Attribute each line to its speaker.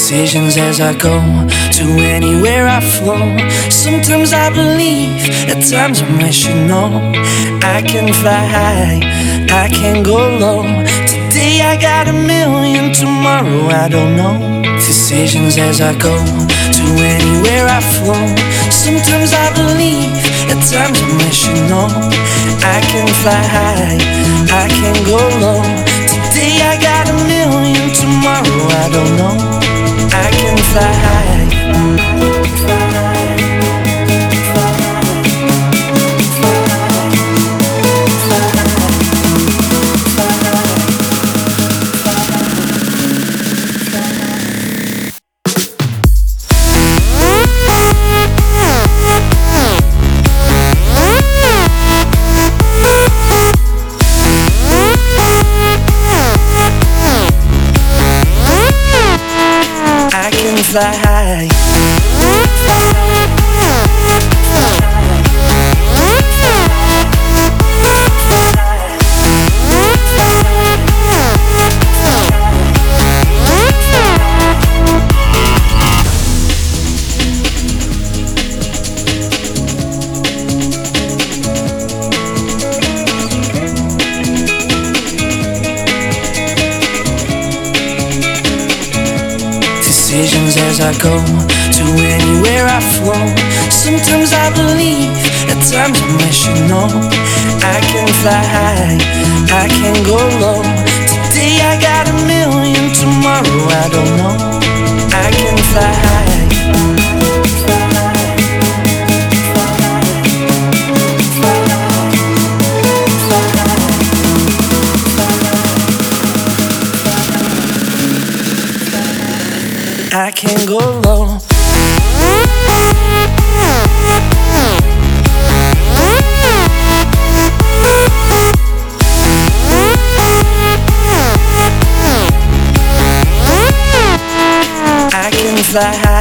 Speaker 1: Decisions as I go to anywhere I flow. Sometimes I believe, at times I wish you know. I can fly high, I can go low. Today I got a million, tomorrow I don't know. Decisions as I go to anywhere I flow. Sometimes I believe, at times I wish you know. I can fly high, I can go low. Today I got a million, tomorrow I don't know. I can fly high. Fly high. Decisions as I go to anywhere I flow. Sometimes I believe, at times I wish you know. I can fly high, I can go low. Today I got a million, tomorrow I don't know. I can fly high. I can go low. I can fly high.